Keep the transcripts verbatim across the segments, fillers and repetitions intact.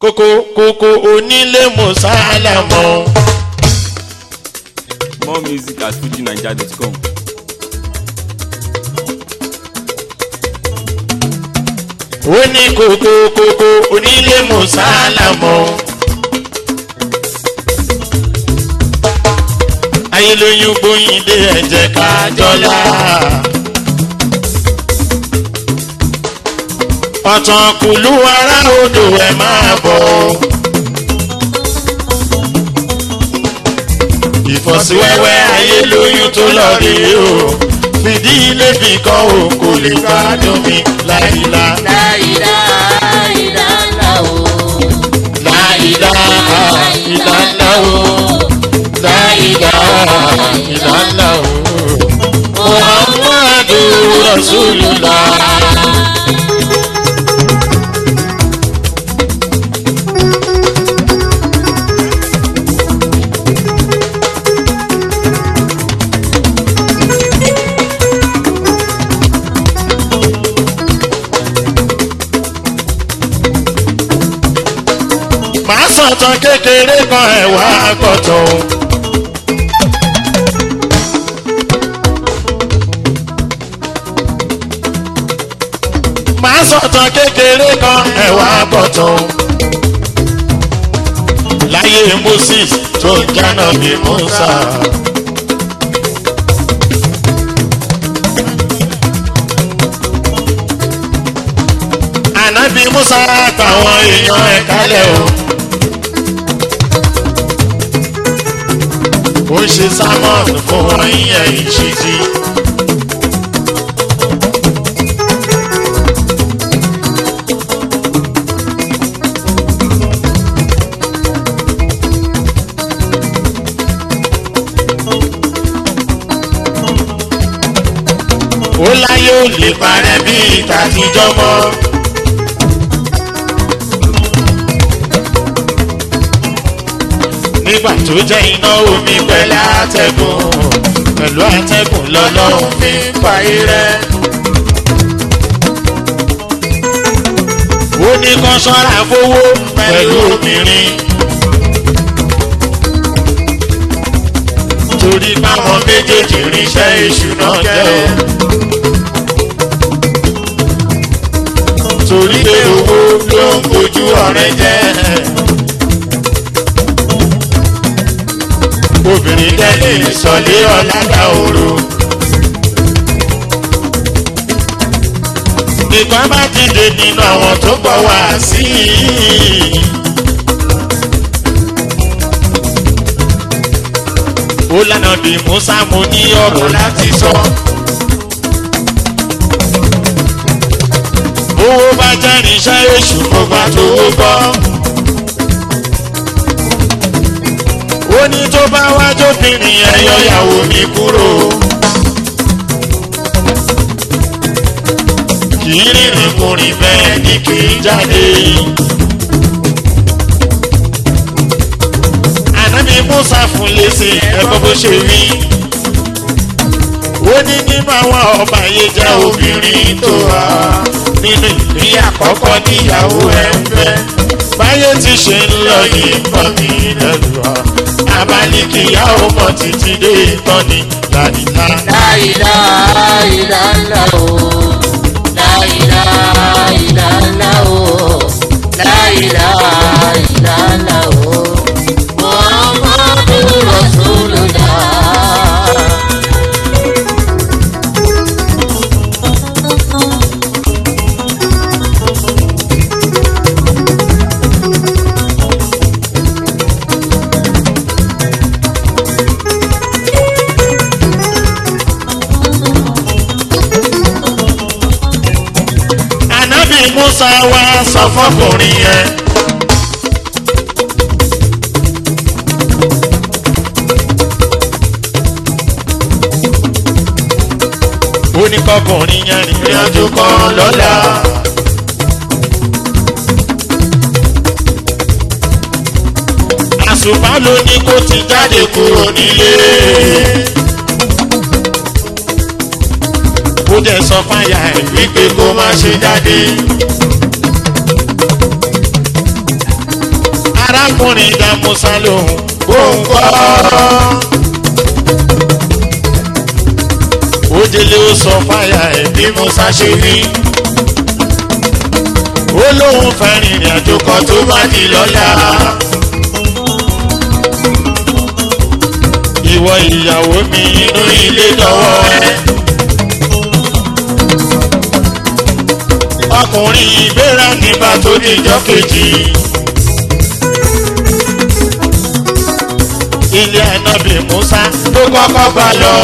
kókó kókó onílé mùsàlámọ́. More music at fuji naija dot com. ó ní kókó kókó onílé mùsàlámọ́. ayélujára gbóyìnde ẹ̀jẹ̀ kájọ́lá. ọ̀tàn kùlú ará odò ẹ̀ máa bọ̀. ìfọ̀síwẹ́wẹ́ ayélujára tó lọ rí o. fìdí ilé fi kan o kò lè gbádùn mi láìla. láìla ìlànà o. láìla ìlànà o. láìla ìlànà o. muhammadu rasulullah. màá sọ̀tàn kékeré kan ẹ̀wà àgbọ̀tàn. màá sọ̀tàn kékeré kan ẹ̀wà àgbọ̀tàn. láyé Moses tó ń jáná bí Musa. ànábì Musa àtàwọn èèyàn ẹ̀ kálẹ̀ o. ó ṣe sámọ́n fún wọn ìyẹn ìṣìṣì. ó láyé ò lè parẹ́ bí ìtàtijọ́ mọ́. nígbà tó jẹ́ iná omi pẹ̀lú àtẹ̀gùn pẹ̀lú àtẹ̀gùn lọ́lọ́run fi ń pa irẹ́. ó ní kán ṣọ́ra fowó pẹ̀lú obìnrin. torí báwọn méjèèjì ríṣẹ́ èṣù náà jẹ́ o. torí pé owó ló ń bojú ọ̀rẹ́ jẹ́. obìnrin tẹ́lẹ̀ sọ̀lé ọ̀làdà òru. nìkan bá ti dé nínú àwọn tó gbọ́ wá sí i. ó lànà bí Musa mo ní ọ̀rọ̀ láti sọ. owó bá jẹ́ irinṣẹ́ èṣù mo gbà tó gbọ́. ó ní tó bá wá jóbìnrin ẹ̀yọ́ ìyàwó mi kúrò. kì í rìnrìn kùnrin bẹ́ẹ̀ ni kì í jáde. ànábì Musa fún lèsì ẹ̀kọ́ bó ṣe rí. ó ní nínú àwọn ọba yìí jẹ́ obìnrin tó wà nínú ìpín àkọ́kọ́ níyàwó ẹ̀ ń fẹ́. báyé ti ṣe ń lọ yìí pọ̀ mí lẹ́rù ọ́. abalíkìyà ọmọ títí dé ìtọ́ni láìlá. láìlá ìlànà o. láìlá ìlànà o. láìlá ìlànà o. muhammadu rasulullah. Musa wá sọ fọkùnrin yẹn. ó ní kọkùnrin yẹn rìnrìn àjò kan lọ́la. àṣùpá ló ní kó ti jáde kúrò nílé. ó dẹ̀ sọ fáyà ẹ̀ wípé kó má ṣe jáde. arákùnrin dá Musa lóhùn gbóngbọ́. ó délé ó sọ fáyà ẹ̀ bí Musa ṣe rí. ó lóun fẹ́ rìnrìn àjò kan tó bá di lọ́la. ìwọ ìyàwó mi inú ilé lọ́wọ́ ẹ. ọkùnrin ìgbéra nígbà tó dijọ́ kejì. ilé ànábì Musa ló kọ́kọ́ gbà lọ.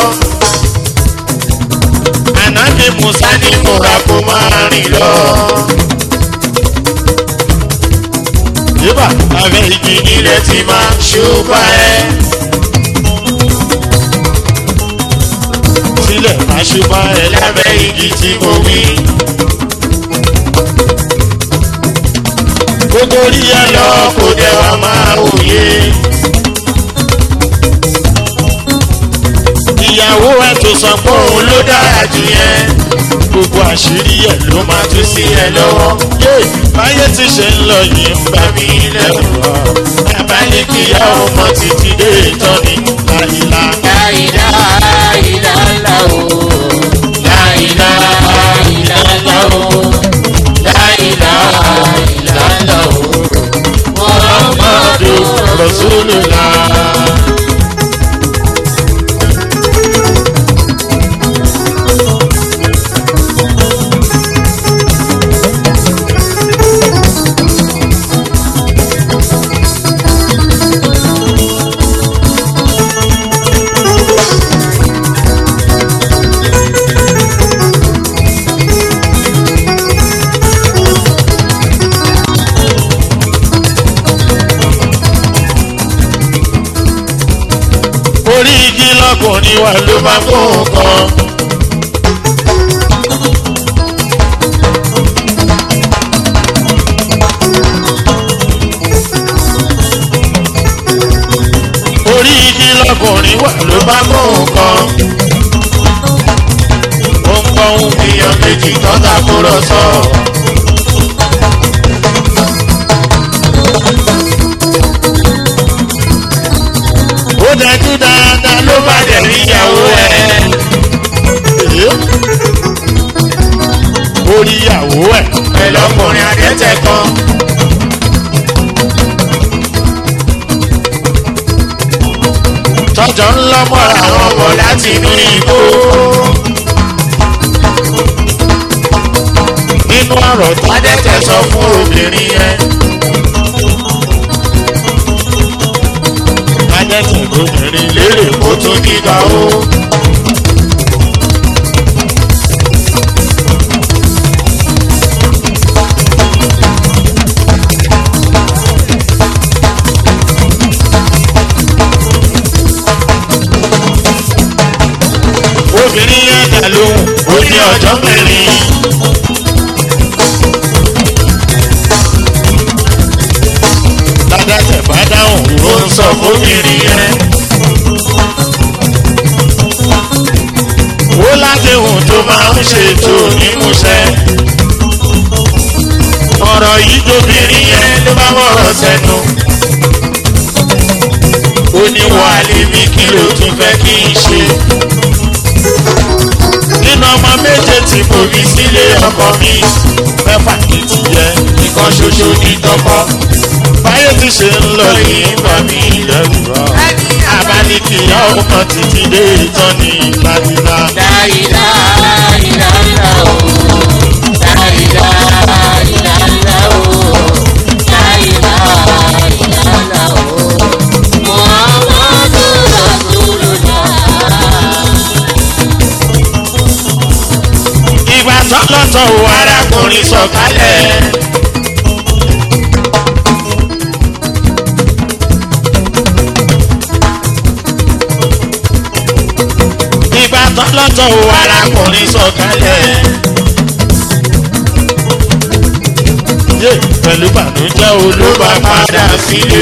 ànábì Musa ní múra kó máa rìn lọ. yíbà abẹ́ igi nílẹ̀ ti máa ṣùgbọ́n ẹ. sílẹ̀ máa ṣùgbọ́n ẹ lábẹ́ igi tí mo wí. gbogbo orí ẹ lọ kò dẹ̀ wá máa wòye. ìyàwó ẹ tó sọ pé òun ló dára jù yẹn. gbogbo àṣírí ẹ ló máa tú sí ẹ lọ́wọ́. báyé ti ṣe ń lọ yìí ń bá mi lẹ́rù ọ́. bàbá ní kíyà ọmọ títí dé ìtọ́ ni láìlá. láìlá ìlàlá o. láìlá ìlàlá o. láìlá ìlàlá o. Muhammadu Rasulullah. orí igi lọkùnrin wa ló máa kó nǹkan. orí igi lọkùnrin wa ló máa kó nǹkan. ó ń gbọ́ ohun èèyàn méjì tọ́ta kúrò sọ. ó dájú dáadáa ló bá dẹ̀ rí ìyàwó ẹ̀. orí ìyàwó ẹ̀ pẹ̀lú ọkùnrin adẹ́tẹ̀ kan. tọ́jọ́ ń lọ́mọ́ra àwọn ọmọ láti inú igbó. nínú ọ̀rọ̀ tó adẹ́tẹ̀ sọ fún obìnrin yẹn. adẹ́tẹ̀ lóbìnrin lérè kó tó nígbà ó. obìnrin yẹn dà lóhùn ó ní ọjọ́ mẹ́rin. ládàtẹ̀ bá dáhùn ó ń sọ fóbìnrin yẹn. ó ládéhùn tó máa ń ṣètò nímúṣẹ. ọ̀rọ̀ yìí tóbìnrin yẹn ló bá wọ̀rọ̀ sẹ́nu. ó ní wàhálì mi kí ló tún fẹ́ kí n ṣe. nínú ọmọ méje tí mo bí sílé ọkọ mi mẹ́fà ní tìyẹ nìkan ṣoṣo ní tọkọ. báyé ti ṣe ń lọ yìí bá mi lẹ́rù rọ. abánikìyà ọmọ títí dé ìtàn ní ìlànà. láìlá ìlàlá o. láìlá ìlàlá o. láìlá ìlàlá o. Muhammadu Rasulullah. ìgbà tọ́lọ́tọ̀ wo arákùnrin sọ̀kalẹ̀. ìgbà tọ́lọ́tọ̀ wo arákùnrin sọ̀kalẹ̀. yé pẹ̀lú bànújẹ́ olúwa padà sílé.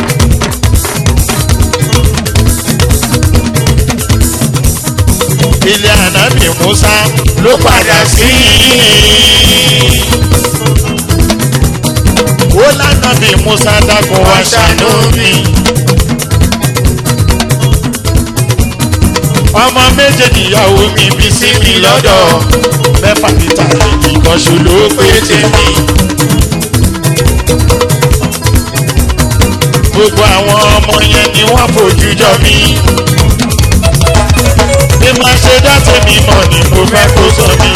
ilé ànábì Musa ló padà sí. ó lánà bí musa dákun wá ṣàánú mi. ọmọ méje níyàwó mi bí sí mi lọ́dọ̀ mẹ́fà níta ìkànṣó ló pé tèmi. gbogbo àwọn ọmọ yẹn ni wọ́n fojú jọ mí. bí máa ṣe dá tèmi mọ̀ ni mo fẹ́ kó sọ mí.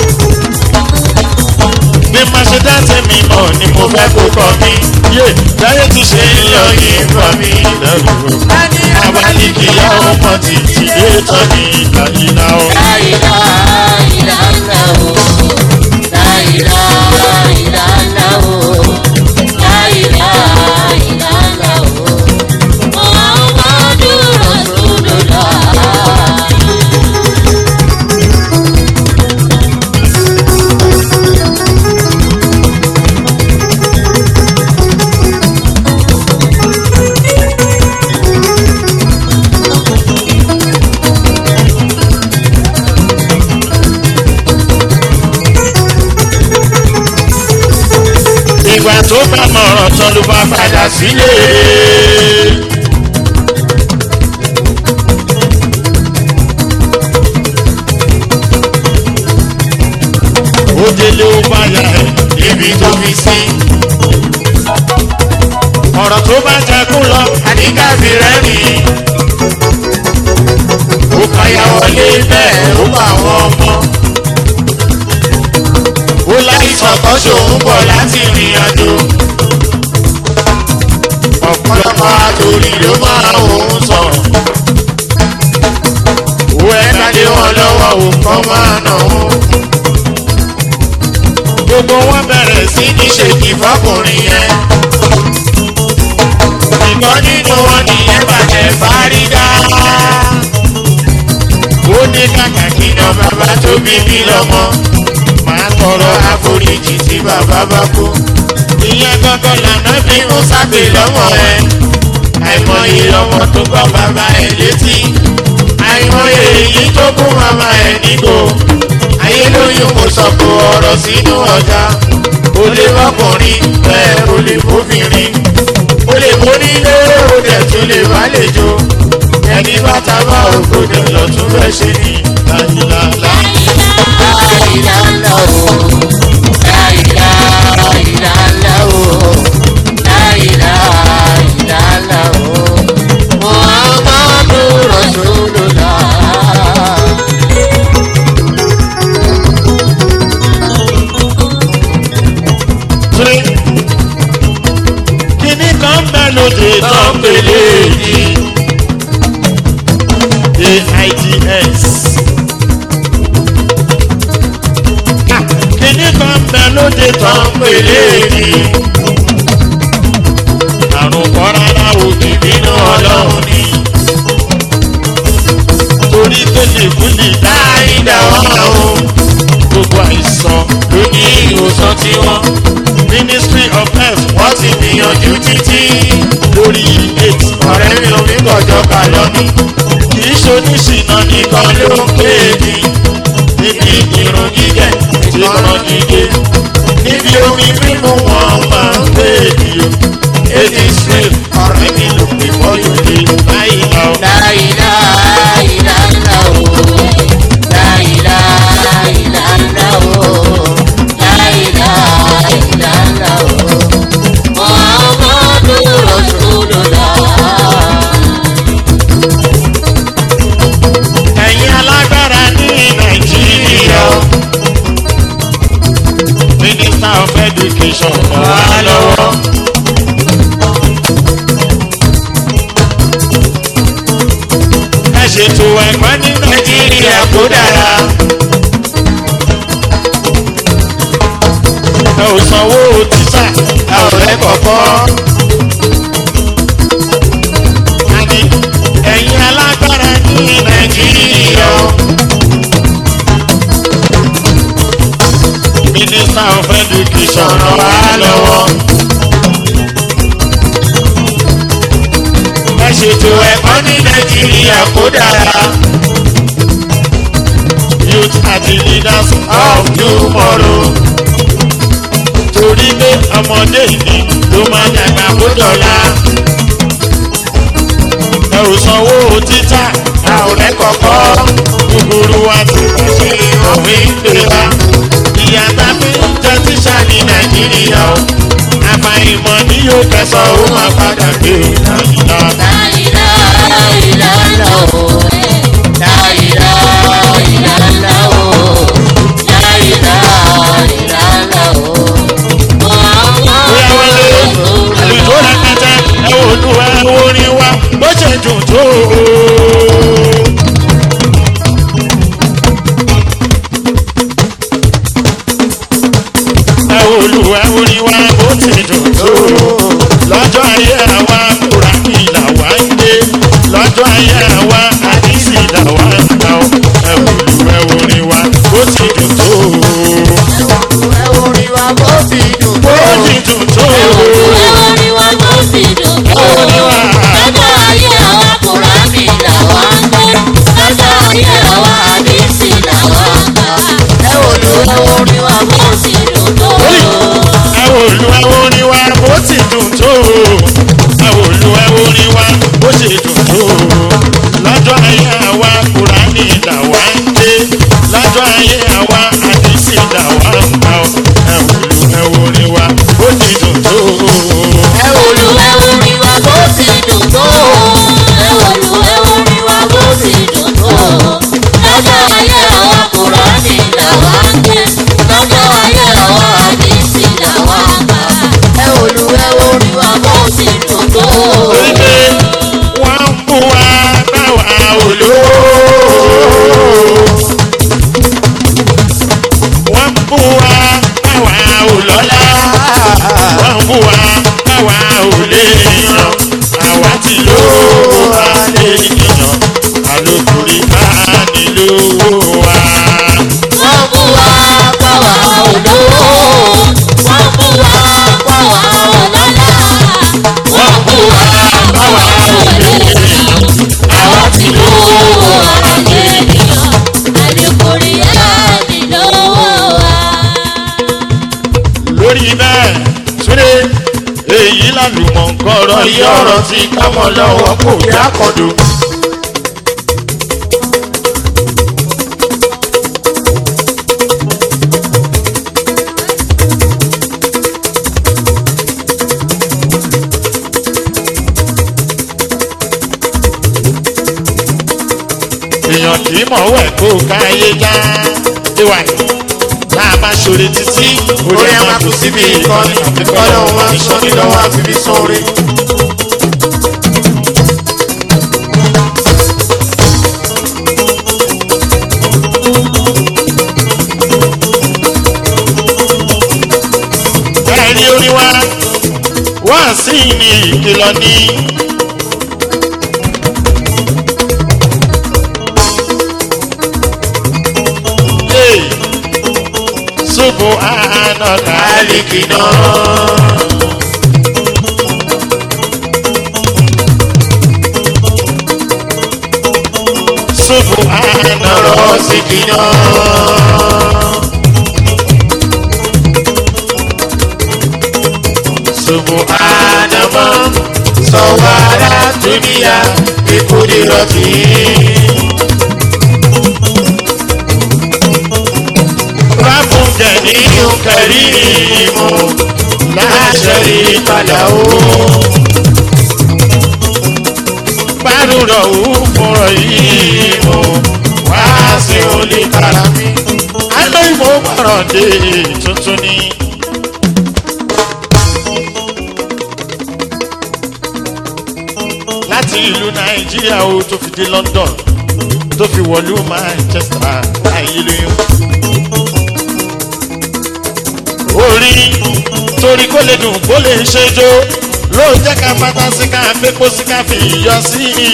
bí máa ṣe dá tèmi mọ̀ ni mo fẹ́ kó kọ́ mi. yé láyé ti ṣe ń lọ yìí fún mi lẹ́rù. abalìkìyà ọmọ títí dé tọ́ ní ìlànà o. láìlá ìlànà o láìlá ìlànà o láìlá ìlànà o Muhammadu Rasulullah. ìgbà tó bá mọ̀ràn tán ló bá padà sílé. ó délé ó bá yà ẹ́ níbi tó fi sí. ọ̀rọ̀ tó bá jẹkún lọ àdínkàbí rẹ̀ ni. ó káyà wọlé bẹ́ẹ̀ ó bá àwọn ọmọ. ó láìsàn kan ṣòun bọ̀ láti rìn àjò. ọ̀pọ̀lọpọ̀ àtòrí ló máa òun sọ̀rọ̀. owó ẹ̀ka lé wọn lọ́wọ́ òkan máa nà ó. gbogbo wọn bẹ̀rẹ̀ sí ní ṣèkì fọkùnrin yẹn. ìkan nínú wọn nìyẹn bàjẹ́ fárígá. ó ní kàkà kí ná bàbá tó bí mi lọ́mọ. máa tọrọ àforíjì tí bàbá bá kú. ìyẹn gangan lànà bí mo sábè lọ́wọ́ ẹ. àìmọye ọmọ tó gbọ́ bàbá ẹ létí. àìmọye èyí tó kún màmá ẹ nígò. ayé lóyún kò sọ̀kò ọ̀rọ̀ sínú ọjà. o lè bọ́kùnrin bẹ́ẹ̀ o lè bóbìnrin. o lè borí lérò o dẹ̀ tún lè bá lè jó. ẹni bàtà bá ògbódò lọ́tún fẹ́ ṣe ní láìláìlá. láìláìlá o láìláìlá o láìláìlá o Muhammadu Rasulullah. kíní kan bẹ lóde tán pélé ní AIDS. kíní kan bẹ lóde tán pélé ní àrùn kọ́rọ́lá òdì nínú ọlọ́run ni. torí tó lè kúlì láìdá ọ̀hún. gbogbo àìsàn ló ní ìwòsàn tiwọn. Ministry of Health wọ́n ti gbìyànjú títí lórí AIDS. ọ̀rẹ́ mi ò ní gbọ́jọ́ kà lọ́ní. kì í ṣoníṣìnà nìkan ló ń pè mí. níbi irun gígẹ̀ tí ọ̀ràn gígé. níbi omi mímu wọn máa ń pè mí o. èdè Israel ọ̀rẹ́ mi ló pè fọ́yọ̀ lé báyìí lọ. láìláìlá o láìláìlá o láìláìlá o Muhammadu Rasulullah. ẹ̀yin alágbára ní Nàìjíríà. Minister of Education wà lọ́wọ́. ẹ ṣètò ẹ̀kọ́ ní Nàìjíríà kó dára. ẹ ò sanwó tíṣà ẹ ò lẹ́kọ̀ọ́kọ́. àní ẹ̀yin alágbára ní Nàìjíríà. Minister of Education wà lọ́wọ́. ẹ ṣètò ẹ̀kọ́ ní Nàìjíríà kó dára. Youth are the leaders of tomorrow. torí pé ọmọdé ìní ló máa dàgbà kó dọ̀la. ẹ ò sanwó títà a ò lẹ́kọ̀ọ́kọ́ gbogbo wa ti pàṣẹ òfin ìgbéra. ìyá tàbí jẹ tíṣà ní nàìjíríà o àfàìmọ̀ ní yóò kẹsàn ó máa padà gbé ìlànà. láìlá ìlànà o láìlá ìlànà o láìlá ìlànà o. bóyá wọlé àlùjọ rẹpẹtẹ ẹ wò lù ẹ orin wa bó ṣe dùn tó. ẹ wò lù ẹ orin wa bó ṣe dùn tó. lọ́jọ́ ayé àwa kúra ìlà wá ń gbé lọ́jọ́ ayé àwa àdìsí ìlà wá ń gbà ó. ẹ wò lù ẹ orin wa bó ṣe dùn tó. ẹ orin wa bó ti dùn tó. bó ṣe dùn tó. ẹ orin wa bó ti dùn tó. lọ́jọ́ ayé àwa Kùránì làwa ń gbé lọ́jọ́ ayé àwa àdìsí làwa ń gbà. ẹ olú ẹ orin wa bó ti dùn tó. ẹ wò lù ẹ orin wa bó ti dùn tó. ẹ wò lù ẹ orin wa bó ṣe dùn tó. lọ́jọ́ ayé àwa Kùránì làwa ń gbé lọ́jọ́ ayé àwa àdìsí làwa ń gbà ó. ẹ wò lù ẹ orin wa bó ti dùn tó. ẹ olú ẹ orin wa bó ti dùn tó. ẹ olú ẹ orin wa bó ti dùn tó. lọ́jọ́ ayé àwa Kùránì làwa ń gbé lọ́jọ́ ayé àwa àdìsí làwa ń gbà. ẹ olú ẹ orin wa bó ti dùn tó. torí pé wọ́n ń bú wa báwa olówó. wọ́n ń bú wa báwa olọ́lá. wọ́n ń bú wa báwa olè yan. àwa ti lówó wa lè yàn. àlòkùnrin bá nílò wa. wọ́n bú wa pàwá olówó. wọ́n bú wa pàwá ọlọ́lá. wọ́n bú wa pàwá olè. àwa ti lówó ayé ènìyàn. àlékòrí àdì lówó wa. lórí bẹ́ẹ̀ súré èyí lálùmọ̀ nkọ́rọ̀ yí ọ̀rọ̀ tí kámọ́ lọ́wọ́ kò yá kọ́dọ̀. èèyàn kì í mọ̀ wẹ̀ kó káyé já déwà yìí tá a bá ṣòro títí orí ẹ̀ máa kù síbi ìkọ́ni ìkọ́ni òun máa ń sọ ní lọ́wọ́ àfi bí sóore. ẹ̀rí orí wa wá sí ní ìkìlọ̀ ní. Subhanaka alikina. Subhana rasikina. Subhana man sawara dunia bikudirati. جليل كريم لا شريك له بر رؤوف رحيم واسع الكرم aláìmọ̀ bàrọ̀dé tuntun ni. láti ìlú nàìjíríà ó tó fi dé London tó fi wọ̀lú Manchester àìlóyún. orí torí kó lè dùn kó lè ṣèjó ló jẹ́ ká fantasi ká fipó sí ká fi yọ sí i.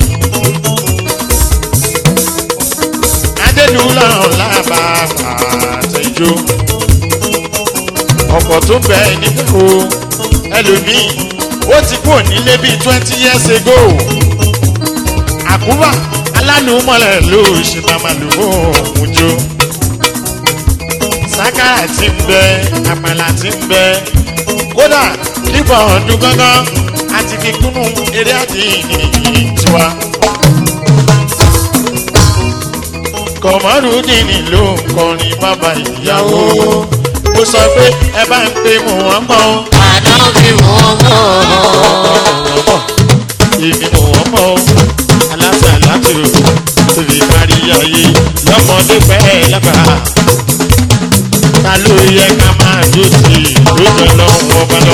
adédúlọ̀ làbà àtẹ̀jọ́ ọ̀pọ̀ tó bẹ̀ nípò ẹlòmíì ó ti kú nílé bíi twenty years ago. àkúrà alálùmọ̀lẹ̀ ló ṣe máa máa lò ó òun jó. sákàrà ti ń bẹ àpàlà ti ń bẹ kódà kíbọ̀ ọdún gángan àti kíkúnnú eré àti ìyìn tiwa. kọ̀mọ́rù dìní ló ń kọrin bàbá ìyàwó mo sọ pé ẹ bá ń pe mò wọ́n mọ́. àná bí wọ́n mọ̀. èmi mò wọ́n mọ́ aláṣà láti rò tóbi kárí ayé lọ́mọdé pẹ́ lábà. ta ló yẹ ká máa dòtí lójó lọ́wọ́ ọba lọ.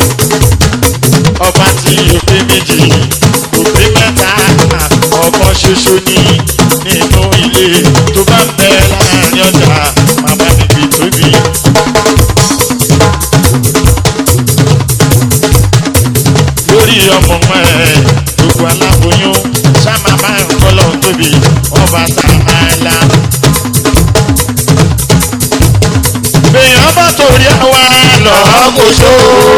ọba tí òfin méjì òfin mẹ́ta ọkọ̀ ṣoṣo ní nínú ilé tó bá ń bẹ láàrin ọjà bàbá níbi tóbi. lórí ọmọ mọ́ ẹ gbogbo aláboyún sáma máa ń kọ́lọ́ tóbi ọba tààlà. èèyàn bá torí àwa lọ́ọ́ kò ṣó.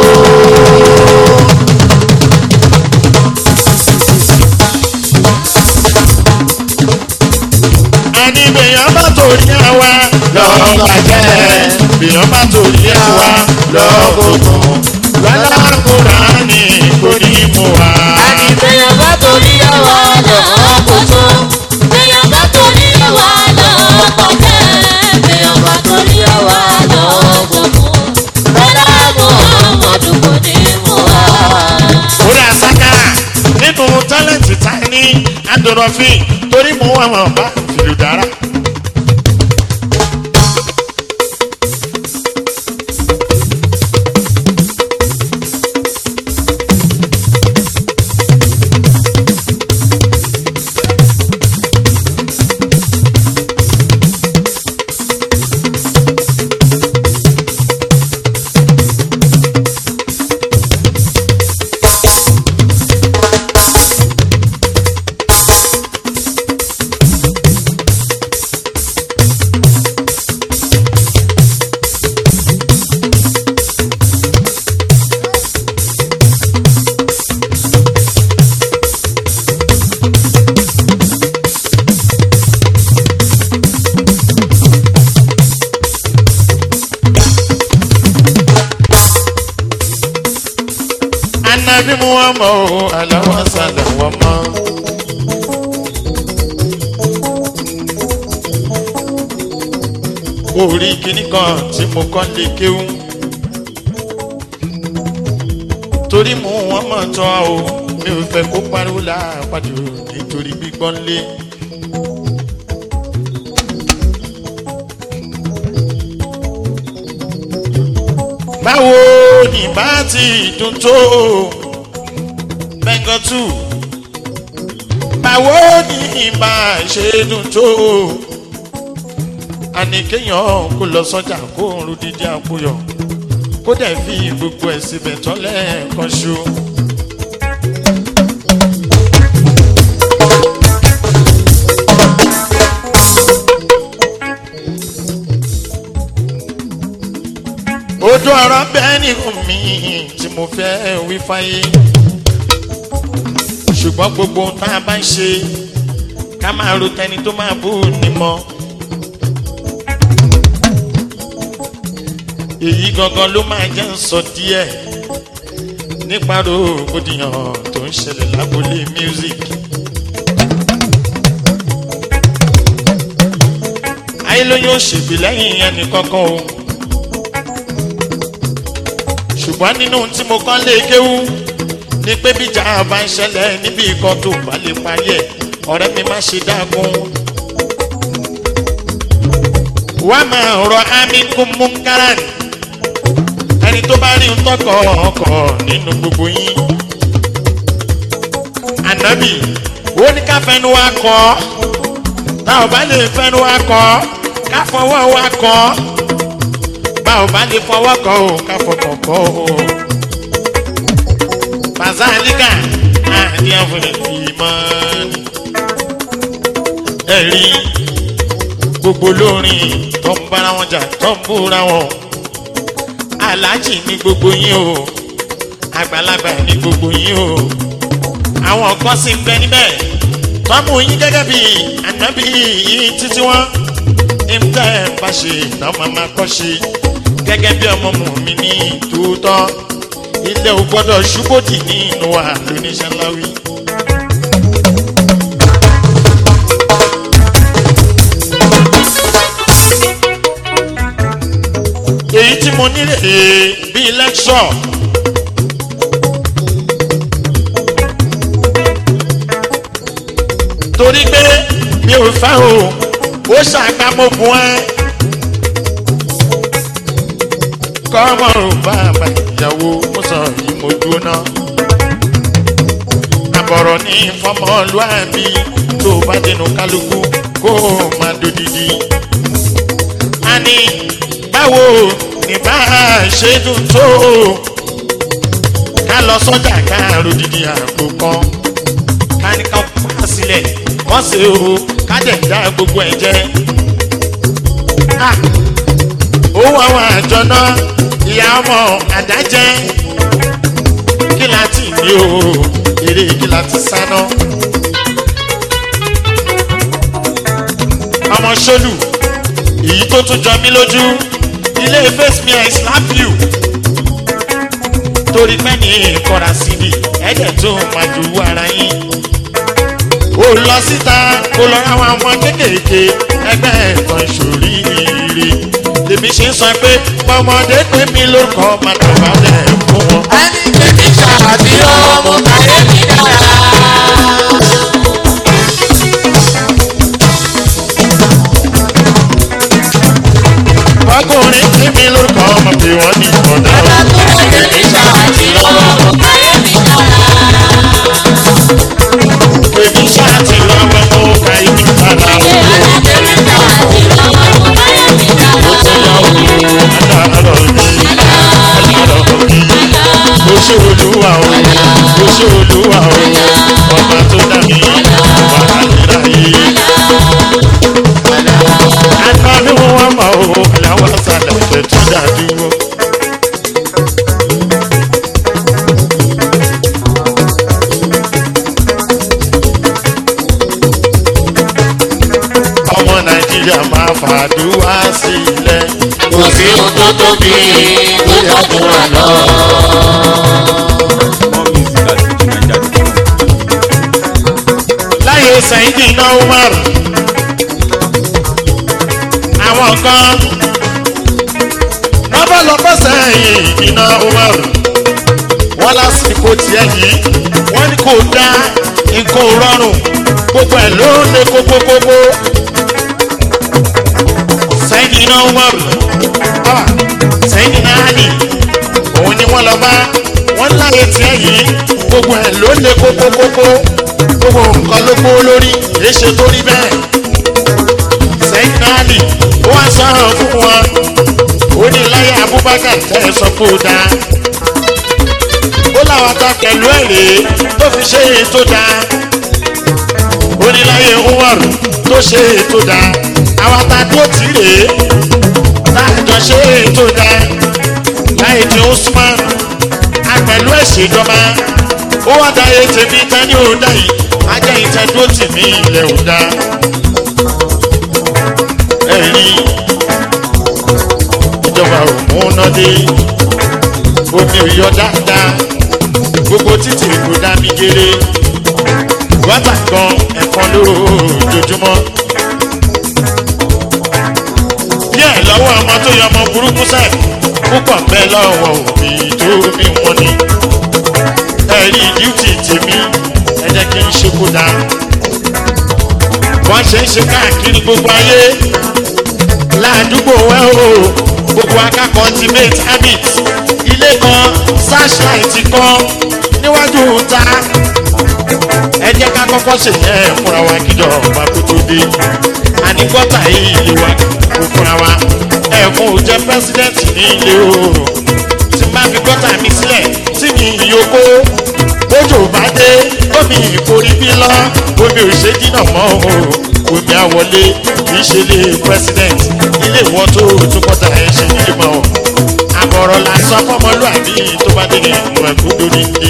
àní èèyàn bá torí àwa lọ́ọ́ bàjẹ́ èèyàn bá torí àwa lọ́ọ́ gbogbo lọ́lá kúránì kò ní mú wa. àní bẹ́yàn bá torí àwa lọ́ọ́ kò tó bẹ́yàn bá torí àwa lọ́ọ́ kò tẹ́ bẹ́yàn bá torí àwa lọ́ọ́ kò mú lọ́lá Muhammadu kò ní mú wa. orí àsáká nínú tálẹ̀ǹtì tá a ní adọ̀rọ̀fín torí mú àwọn ọba fìlú dára. Anabi Muhammad alawa sallam wa ma. Orí kìíní kan tí mo kọ́ lè kéwú. Torí mu wọ́n mọ̀ tán o, mi ò fẹ́ kó pariwo láàpàdé o nítorí gbígbọ́n lé. Báwo ni bá ti dùn tó bẹ́ngọ́tù? Báwo ni bá ṣe dùn tó? Àní kéèyàn kó lọ sọ́jà kó ń ru dídí àpòyọ̀ kó dẹ̀ fi gbogbo ẹ̀ síbẹ̀ tán lẹ́ẹ̀kan ṣo. Ojú ọ̀rọ̀ bẹ́ẹ̀ ni mi tí mo fẹ́ wí fáyé. Ṣùgbọ́n gbogbo ohun tá a bá ń ṣe ká máa ro tẹni tó máa bú ni mọ́. Èyí gangan ló máa jẹ́ ń sọ díẹ̀ nípa rògbòdìyàn tó ń ṣẹlẹ̀ lágbolé music. Ayé ló yóò ṣègbè lẹ́yìn ẹnì kankan o. Ṣùgbọ́n nínú tí mo kàn lè kéwú ni pé bíjà bá ń ṣẹlẹ̀ níbi ìkan tó bá lè parí ẹ̀ ọ̀rẹ́ mi má ṣe dágún. Wá máa rọ àmì kún mú kárán ẹni tó bá rí ń tọkọ ọkọ nínú gbogbo yín. Ànábì ó ní ká fẹnu wa kọ́ tá ò bá lè fẹnu wa kọ́ ká fọwọ́ wa kọ́ bá ò bá lè fọwọ́ kọ́ o ká fọkàn kọ́ o. Mazalika àti àfọlẹ̀ ìmọ̀ọ́nì ẹ̀rí gbogbo lórin tó ń bára wọn jà tó ń búra wọn. Aláàjì ní gbogbo yín o àgbàlagbà ní gbogbo yín o àwọn kan sì ń bẹ níbẹ̀ tọ́mù yín gẹ́gẹ́ bí ànábì yìí títí wọn ìmúta ẹ̀ bá ṣe ìná màmá kọ́ ṣe gẹ́gẹ́ bí ọmọ mù mí ní tòótọ́ ilé ò gbọ́dọ̀ ṣubódì nínú wa lóníṣẹ́ láwí. èyí tí mo nílé bíi lẹ́kṣọ̀ torí pé mi ò fẹ́ o ó ṣàgbàmọ́gun ẹ́ kọ́mọ ò bá àbá ìyàwó mo sọ yìí mo dúná àbọ̀rọ̀ ní fọmọlúàbí tó bá dénú kálukú kó o máa dòdìdì a ní báwo ní bá a ṣe dùn tó ká lọ sọ́jà ká ròdìdì àpò kan ká ní ká pa sílẹ̀ wọ́n ṣe o ká dẹ̀ dá gbogbo ẹ̀ jẹ́ owó àwọn àjọ náà ìyá ọmọ àdájẹ́ kí láti ní o eré kí láti sáná ọmọ ṣolù èyí tó tún jọ mí lójú ilé face me I slap you torí pé ní ìkọra síbi ẹ̀jẹ̀ tó máa ju ara yín ó lọ síta kó lọ ráwọn ọmọ kéékèèké ẹgbẹ́ ẹ̀kan ìṣòríire lèmi ṣe ń sọ pé ọmọdé pé mi ló kọ́ màtàbálẹ̀ fún wọn. ẹni tèmi ṣàbí ọmọ káyé mi dára. ọkùnrin tí mi ló kọ́ ọmọ pé wọ́n ní ìkọ̀dá. ọkùnrin tèmi ṣàbí ọmọ káyé mi dára. èmi ṣáàtì lọ́wọ́ tó ka ibi padà wò. tèmi ṣàbí ọmọ káyé mi dára. ó ti yá òun adáàlọ́ mi adáàlọ́ mi. ó ṣe olúwa o ó ṣe olúwa o ọba tó dá mi wà láyé láyé. àná mi wọ́n mọ̀ o aláwọ̀ sálẹ̀ fẹ́ tó dá dúró. ọmọ nàìjíríà máa fàdúrà sílẹ̀. kò sí ohun tó tóbi tó jọdúnrà lọ. More music at fuji naija dot com. láyé sẹ́yìn iná umar àwọn kan lọ́bọ̀ lọ́bọ̀ sẹ́yìn iná umar wọ́n lásìkò tiẹ̀ yìí wọ́n ní kò dá nǹkan rọrùn gbogbo ẹ̀ ló lé kókókókó sẹ́yìn iná umar sẹ́yìn iná ali òun ni wọ́n lọ bá wọ́n láyé tiẹ̀ yìí gbogbo ẹ̀ ló lé kókókókó gbogbo nǹkan ló gbó lórí èṣe tó rí bẹ́ẹ̀ sẹ́yìn náà nì ó wá sọ̀rọ̀ fún wọn ó ní láyé abubakar tẹ́ ẹ sọ pé ó dáa ó láwọn ta pẹ̀lú èrè tó fi ṣe èyí tó dáa ó ní láyé umar tó ṣe èyí tó dáa àwọn ta tó tì rèé tá a jọ ṣe èyí tó dáa láyé tí usman a pẹ̀lú ẹ̀ṣẹ̀jọba ó wá dáyé tèmi tání ò dá yìí ajá ìtẹ́dó tèmi ilẹ̀ ò dá ẹ̀rí ìjọba ò múná dé omi ò yọ dáadáa gbogbo títì kò dá mi géré wábà gan ẹ̀kan lójoojúmọ́ díẹ̀ lọ́wọ́ ọmọ tó yọ ọmọ burúkú sẹ́ẹ̀ púpọ̀ bẹ́ẹ̀ lọ́wọ́ òbí tó bí wọ́n ní ẹ̀rí díútì tèmi ẹ jẹ́ kí n ṣe kó dáa wọ́n ṣe ń ṣe káàkiri gbogbo ayé ládùúgbò wẹ́ o gbogbo akákọ̀ ultimate habit ilé kan searchlight kan níwájú ta ẹ jẹ́ ká kọ́kọ́ ṣèyẹ fúnra wa kíjọba kó tó dé àní gọ́tà yìí ilé wa kó fúnra wa ẹ̀fún ò jẹ́ pẹ́sidẹ́ǹtì ní ilé o tí n bá fi gọ́tà mi sílẹ̀ tí mi ìyókò bójú bá dé omi ìforí bí lọ omi ò ṣe dínà mọ́ o omi àwọlé kì í ṣe lé president ilé ìwọ tó tún kọ́ta ẹ̀ ṣe nílé mọ́ o àbọ̀rọ̀ lásán fọmọlúàbí tó bá dé ní ìmọ̀ ẹ̀kú lórí ilé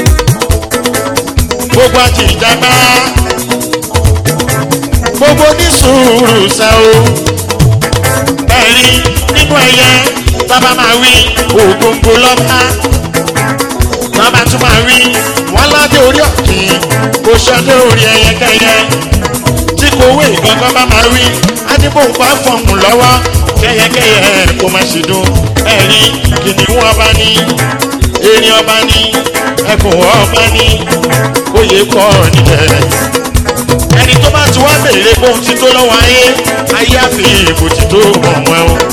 gbogbo àti ìjàmbá gbogbo ní sùúrù sẹ́ o. Ẹ̀rí nínú ẹyẹ bàbá máa wí ògóńgó lọ́ba. Bàbá tún máa wí wọ́n ládé orí ọ̀kìn kò ṣọdé orí ẹyẹkẹyẹ. Tí kò wé gangan bá máa wí ádìbò bá fọ̀mù lọ́wọ́ kẹyẹkẹyẹ kò má ṣe dùn. Ẹ̀rí kìnìún ọba ní erin ọba ní ẹkùn ọba ní oyè kọ́ níbẹ̀. Ẹni tó bá ti wá béèrè fóun tí tó lọ́wọ́ ayé ayé àfi ìbò tí tó mọ̀ wọ́n o.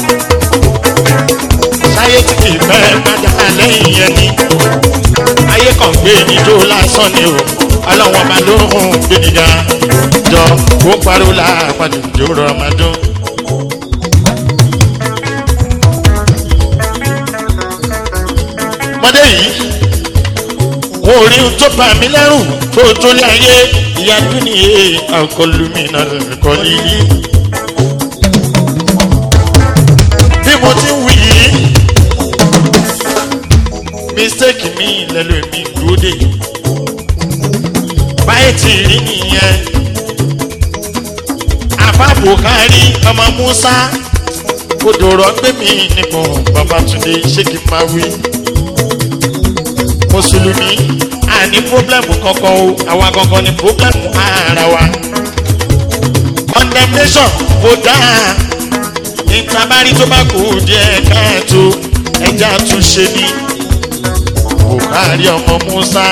Sáyé tí kì í fẹ́ padà lẹ́yìn yẹn ni ayé kan gbé níjó lásán ni o. Ọlọ́wọ́n máa ló ń gbé nígbà jọ kó pariwo láàpàdé ìjòrò ọmọdún. Mọ́dé yìí wọn ò rí ohun tó bà mí lẹ́rù tó tó lé ayé ìyá dúnìyé àkọlùmínà kọ́ lílí. Bí mo ti ń wí yìí mistake mi lẹ́lu mi dúró dé báyìí ti rí nìyẹn. Àfàbò kárí ọmọ Musa odò rọ̀ gbé mi nìkan Babátúndé ṣé kí n máa wí. Mùsùlùmí àní pọ́blẹ́mù kankan o àwa gangan ni pọ́blẹ́mù ara wa. Condemnation kò dáa ìtabárí tó bá kù díẹ̀ káàtó ẹja tún ṣe ní. Bùkárí ọmọ Musa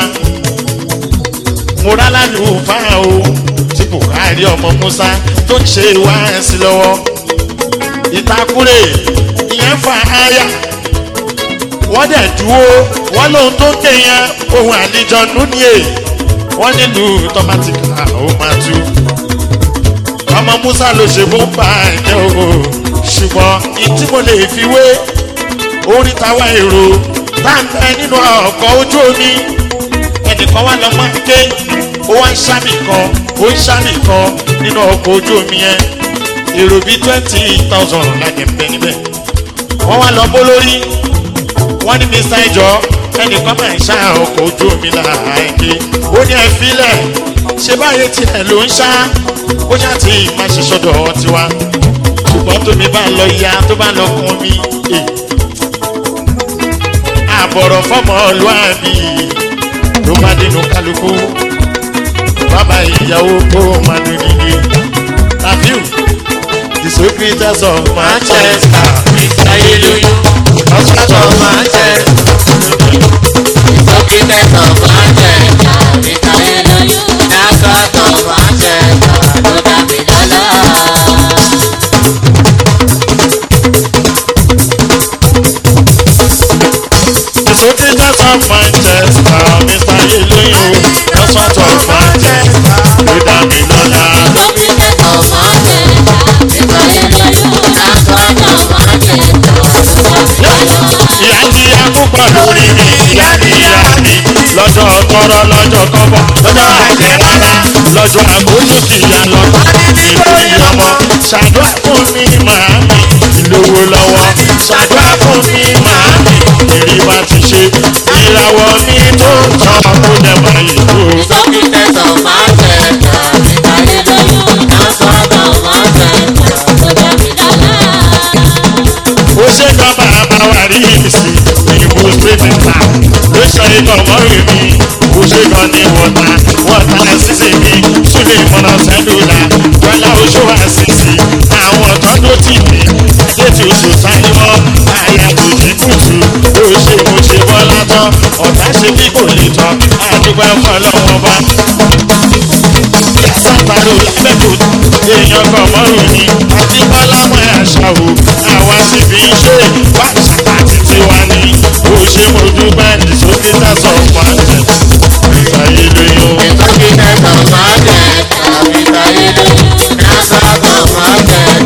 murala lù fà o tí Bùkárí ọmọ Musa tó ń ṣe wáàsí lọ́wọ́. Ìtakùrẹ̀ ìyẹn fa aya wọ́n dẹ̀ dúró wọ́n lóhun tó ń kéèyàn ohun àlejò núníè wọ́n nílùú tọ́mátìkà ó máa tú. Ọmọ Musa ló ṣe bó ń bá ẹ̀jẹ̀ o ṣùgbọ́n ìtí mo lè fi wé orí táwa èrò tá ń bẹ nínú ọkọ̀ ojú omi ẹnìkan wà lọ́mọ ké ó wá ń ṣàmì kan ó ń ṣàmì kan nínú ọkọ̀ ojú omi yẹn èrò bíi twenty thousand láti ń bẹ níbẹ̀. Wọ́n wá lọ bó lórí wọ́n ní Mister Ìjọ ẹnìkan máa ń ṣá ọkọ̀ ojú omi láàáké ó ní ẹ fílẹ̀ ṣe báyé tiẹ̀ ló ń ṣá ó ṣá ti má ṣe sọ́dọ̀ tiwa ṣùgbọ́n tómi bá lọ ya tó bá lọ kún omi àbọ̀rọ̀ fọ́mọ lúàbí ló bá dínú kálukú bàbá ìyàwó kó máa dún nílé. Rafiu the secretaries of Manchester Mister Ayélóyún hospital of Manchester the secretaries of Manchester Mister Ayélóyún hospital of Manchester ló dàbí lọ́lọ́. The secretaries of Manchester Mister Ayélóyún hospital of Manchester ló dàbí lọ́lọ́. Ìyá ni akúpọ̀ lórí mi, ìyá ni ìyá mi, lọ́jọ́ kọ́rọ́ lọ́jọ́ kọ́bọ̀, lọ́jọ́ àjẹ́ rárá, lọ́jọ́ àgbóyòkìyà lọ, ìlú ọmọ, ṣàdúrà fún mi màá mi, ìlówó lọ́wọ́, ṣàdúrà fún mi màá mi, ìrì bá ti ṣe, ìràwọ̀ mi tó ń tọ́ kó dẹ̀ máa yìí tó. Ìsọ́kìtẹ̀sọ̀ máa ń tẹ̀ ẹ̀ka, ìtàlélóyún, àṣọ́tọ̀ máa ń tẹ̀ ẹ̀ka, tó jẹ́ mi dáná. Ó ṣe kọ́ bàbá wa rí ìsìn ìbò síbi ta ló ṣe ikọ̀ mọ́rin mi ó ṣe kọ́ ní wọ́ta wọ́ta ṣíṣe mi súlẹ̀ ìmọ̀nà sẹ́lúlà wọ́lá oṣù àṣìṣe àwọn tọ́jú tì mí adétí oṣù sáyọ́ àyà tòjì kùtù ó ṣe mo ṣe bọ́lá tán ọ̀tá ṣe bí kò lè tán àdúgbò ẹ̀fọ́ lọ́wọ́ bá. Sàpàrọ̀ lábẹ́kùn èèyàn kan mọ́rùn ni àti bọ́lá mọ́ àṣà o àwa sì fi ń ṣe wáṣà títí wa ní ó ṣe mo dúpẹ́ ìsókè tẹ̀sán pàǹtẹ̀ Mister Ayélóyún. Ìsókè tẹ̀sán pàǹtẹ̀ Mister Ayélóyún lásàtọ̀ pàǹtẹ̀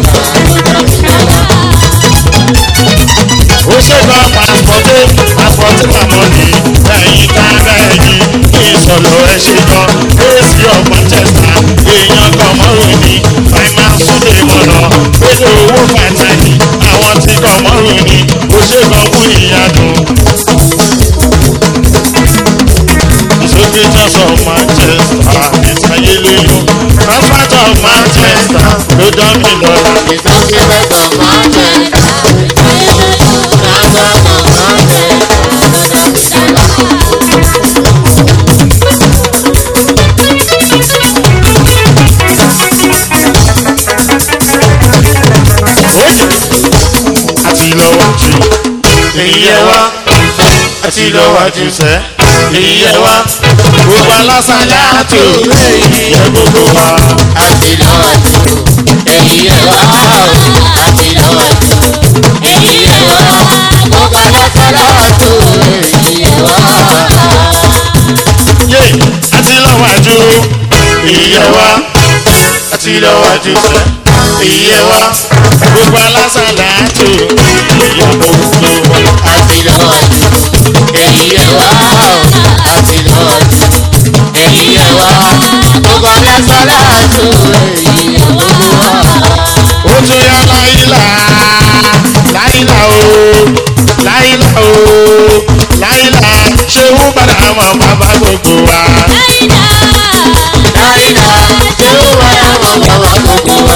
ó ṣe gbọ́ pàṣípọ̀tì pàṣípọ̀tì pàmò ní ẹ̀yìn tá a bẹ́ẹ̀ ní ìsọ̀lọ̀ ẹ̀ ṣe gan èsì of Manchester èèyàn kan mọ́rùn ní fàìmà súnlé mọ̀nà pẹ̀lú owó pàtàkì àwọn tí kan mọ́rùn ní ó ṣe gan fún ìyàdùn. Secretaries of Manchester Mister Ayélóyún hospital of Manchester ló dá mi lọ́la. ìsókè mẹ́tọ̀ máa ń jẹ lágbàmọ̀ máa ń jẹ àti lọ́wọ́ jù èyí ẹ wá àti lọ́wọ́ jù sẹ́ èyí ẹ wá gbogbo alásàlẹ̀ àti èyí ẹ gbogbo wa. àti lọ́wọ́ jù èyí ẹ wá àti lọ́wọ́ jù èyí ẹ wá gbogbo alásàlẹ̀ àti èyí ẹ wá. yé àti lọ́wọ́ jù èyí ẹ wá àti lọ́wọ́ jù sẹ́ èyí ẹ wá gbogbo alásàlẹ̀ àti èyí ẹ gbogbo wa. àti lọ́wọ́ jù èyí ẹ wá àti lọ́wọ́ jù èyí ẹ wá gbogbo alásàlẹ̀ àti èyí ẹ wá. ó tún yá láìlà láìlà o láìlà o láìlà ṣé wọ́n padà mọ̀ bàbá gbogbo wa. láìda ṣé ó wà láwọn bàbá gbogbo wa.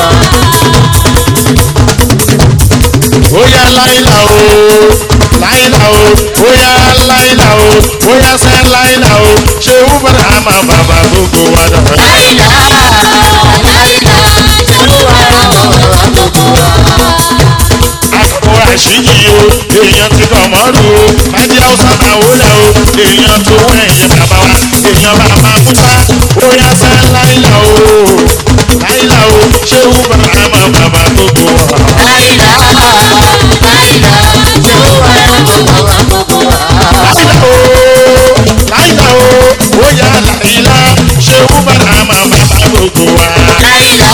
ó yá láìlà o láìlà o ó yá láìlà o ó yá sẹ́ láìlà o ṣé wọ́n padà mọ̀ bàbá gbogbo wa. láìda láìda ṣé ó wà láwọn bàbá gbogbo wa. àkọ́kọ́ àṣìyí o èèyàn ti kọ̀ mọ́rù o májí haúsá máa wọlé o èèyàn tó wọ ẹ̀yẹ bàbá wa èèyàn bàbá musa ó yá sẹ́ láìlà o láìlà o ṣé wú bàbá mọ̀ bàbá gbogbo wa. láìda láìda ṣé ó wà láwọn bàbá gbogbo wa. láìlà o láìlà o ó yá láìlà ṣé wú bàbá mọ̀ bàbá gbogbo wa. láìda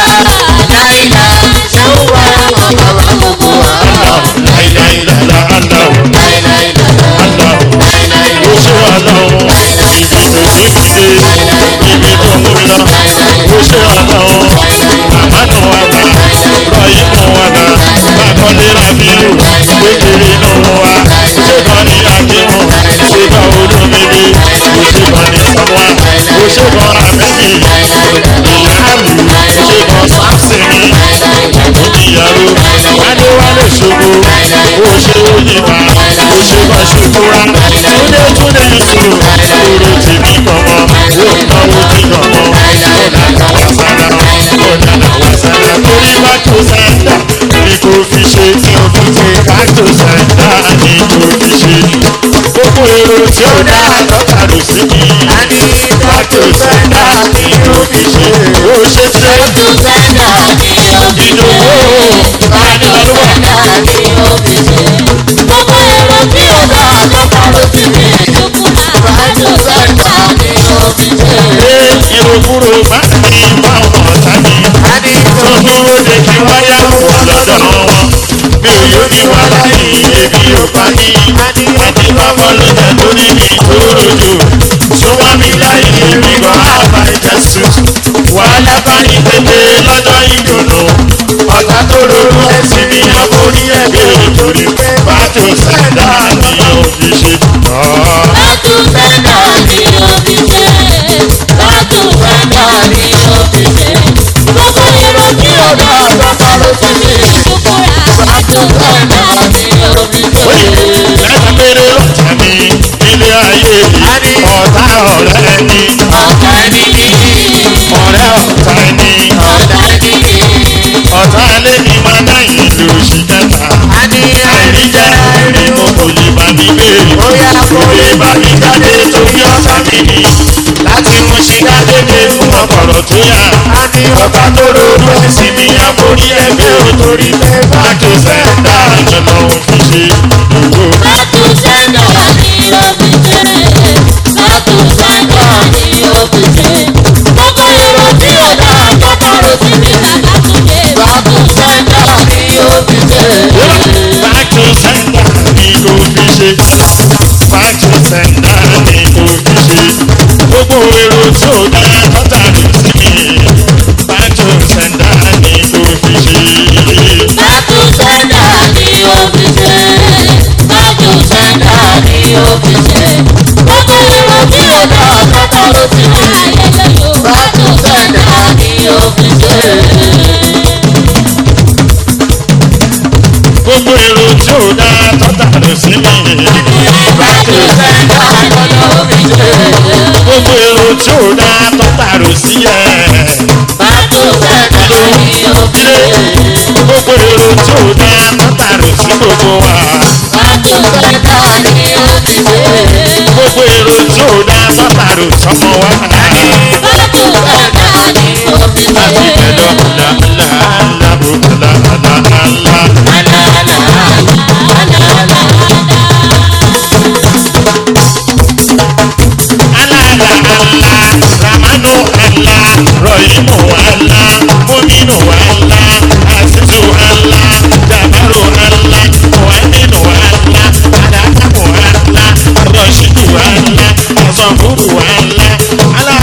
láìda ṣé ó wà láwọn bàbá gbogbo wa. láìlà ìlàlà àlà o láìda ìlànà àlà o láìda ó ṣe ọlọ́run ibi tó ní ìdè ibi tó mú mi lọ ó ṣe ọlọ́run àmánù wa gbà rọ̀yìn mú wa gbà bákọ́lé rábìlú kékeré inú wa ṣé kan ní àdéhùn ṣé kan olómìnirí ó ṣe kan ní sọ́wọ́ ó ṣe kan àmẹ́bí ìyáàlú ṣé kan sáfsìnì oníyàrá adéwálé ṣògo ó ṣe òyìnbá ó ṣe kan ṣòkúra túndé túndé ìṣòro òrò tèmi kọ̀mọ́ ó náwó tí kọ̀mọ́ ó dàgbà wàsálà ó dàgbà wàsálà torí bá tó sẹ́ńdà ní kò fi ṣe tí o fi ṣe bá tó sẹ́ńdà ní kò fi ṣe gbogbo èrò tí ó dá lọ́kàrò sí mi bá tó sẹ́ńdà ní kò fi ṣe ó ṣe tí ó tó sẹ́ńdà ní òbí ìdòwò bá ní ọlọ́wọ́. sẹ́ńdà ní òbí ṣe. gbogbo èrò tí ó dá lọ́kàrò sí mi bá tó sẹ́ńdà ní òbí ṣe. ìròkúrò má ní báwọn ọ̀tá mi. tójú òde kí wáyà wọ̀ lọ́dọ̀ wọn. mi ò yóò ní wá láyé èmi ò bá ní. àti bàbá ló jẹ tó ní mi tó rojo. súnmọ́ mi láyé èmi gan àbá ìjẹsùn. wàhálà bá ní pépé lọ́jọ́ ìdùnnú. ọ̀tá tó ronú ẹ̀sìn mi àforí ẹ̀mí òtòrí. bá tó sẹ́dá ní òbí ṣe. bá tó sẹ́ńdà ní òbí ṣe. bá tó sẹ́ńdà ní òbí ṣe. gbogbo èrò tí ó dá lọ́kàrò sí mi bá tó sẹ́ńdà ní òbí ṣe. mẹ́ta péré ọ̀tá mi nílé ayé ọ̀tá ọ̀rẹ́ ni ọ̀tá ẹni ní ọ̀rẹ́ ọ̀tá ni ọ̀tá ẹni ní. ọ̀tá alẹ́ mi máa dá ìlú oṣù kẹta àìrí jẹ́ àìrí mo kò lè bá mi béèrè kò lè bá mi jáde torí ọ̀tá mi ni láti mú ṣe dáadéde fún ọkọ̀rọ̀ tó yà ọ̀tá tó ronú ẹ̀sìn mi àforí ẹgbẹ́ òtórí bá tó sẹ́ńdà ìjọba òfin ṣe ìdúró. bá tó sẹ́ńdà ní òbí ṣe. bá tó sẹ́ńdà ní òbí ṣe. gbogbo èrò tí ó dá lọ́kàrò sí mi bá tó sẹ́ńdà ní òbí ṣe. Back to sender ni kò fi ṣe. Back to sender ni kò fi ṣe. Gbogbo èrò tí ò dá lọ́tà lù sí mi. Back to sender ni kò fi ṣe. bá tó sẹ́ńdà ní òbí ṣe. bá tó sẹ́ńdà ní òbí ṣe. gbogbo èrò tí ó dá lọ́kàrò sí mi bá tó sẹ́ńdà ní òbí ṣe. tí ò dá tó tàrò sí ẹ̀. Bàtò kẹta ni òbí. Gbogbo èrò tí ò dá tó tàrò sí gbogbo wa. Bàtò kẹta ni òbí. Gbogbo èrò tí ò dá tó tàrò sọmọ wa. Bàtò kẹta ni òbí. Àti ẹ̀dọ́ ńlá ńlá ńlá bò ńlá ńlá ńlá. Àlà àlà àlà àlà àlà. Allah Allah Ramanu Allah Rahimu Allah Muminu Allah Azizu Allah Jabaru Allah Mu'minu Allah Adakamu Allah Rashidu Allah Azaburu Allah Allah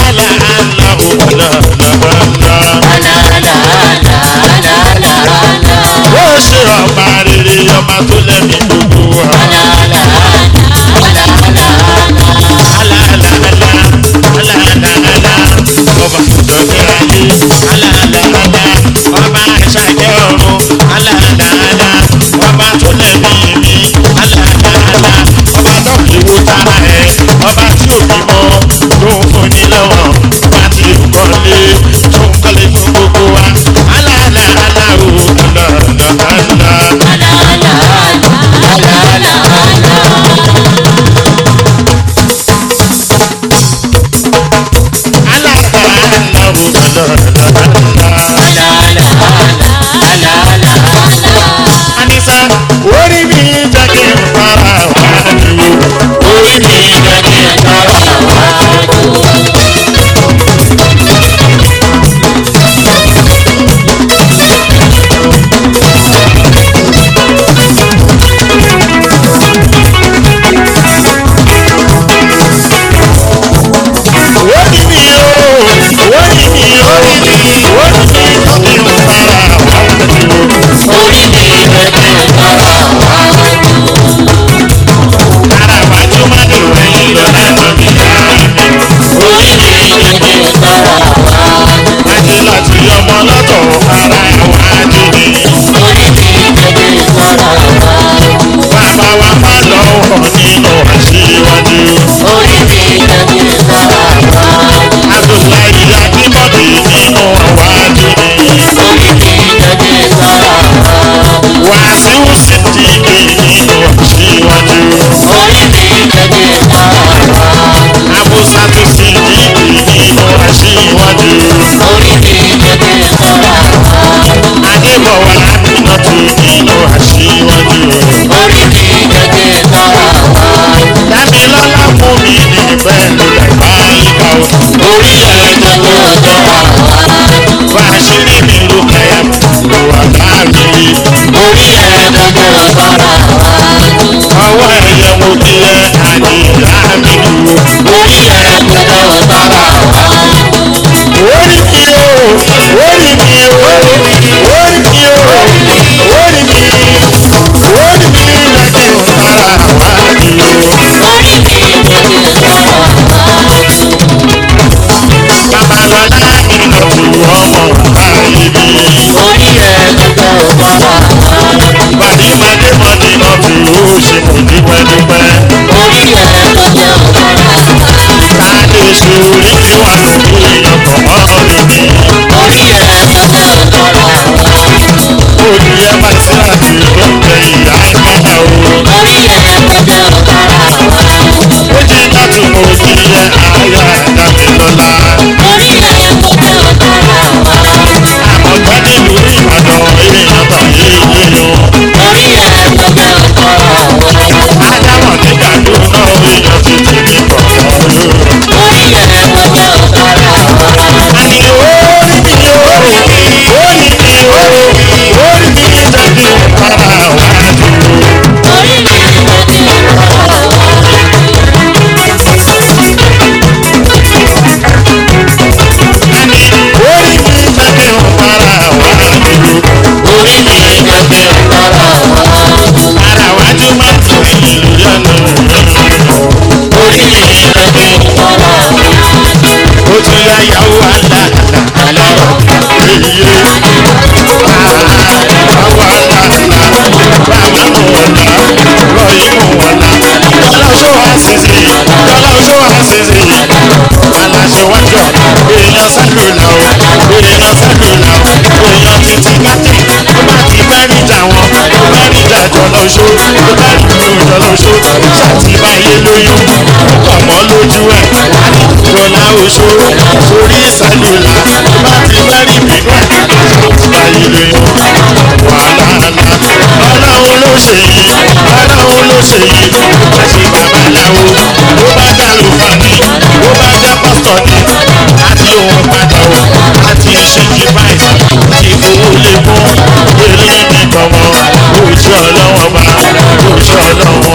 sẹ́lúlà bá ti fẹ́ rí bínú ẹ̀ báyìí lóyún wàhálà ọlọ́run ló ṣe yìí ọlọ́run ló ṣe yìí wọ́n ṣe babaláwo ó bá dá lùfà ní ó bá dá pásítọ̀ ní àti òun padà ó àti ìṣèjì báyìí ṣe owó lè mú eré nìkan mọ́ oṣù ọlọ́wọ́ bá oṣù ọlọ́wọ́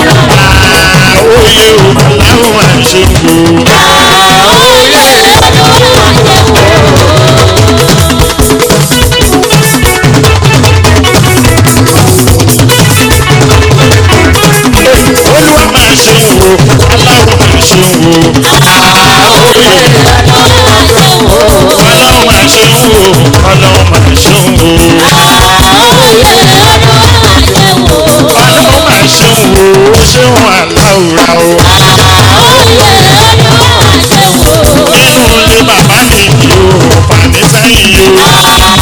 àwòye ò láwọn àṣẹ wò. Olúwa máa ṣe wò aláwọ̀ máa ṣe wò. Ọlọ́run máa ṣe wò ọlọ́run máa ṣe wò. Ọlọ́run máa ṣe wò ó ṣe wọn aláwùrà o. Nínú ilé bàbá mi ni o fàmí sẹ́yìn o.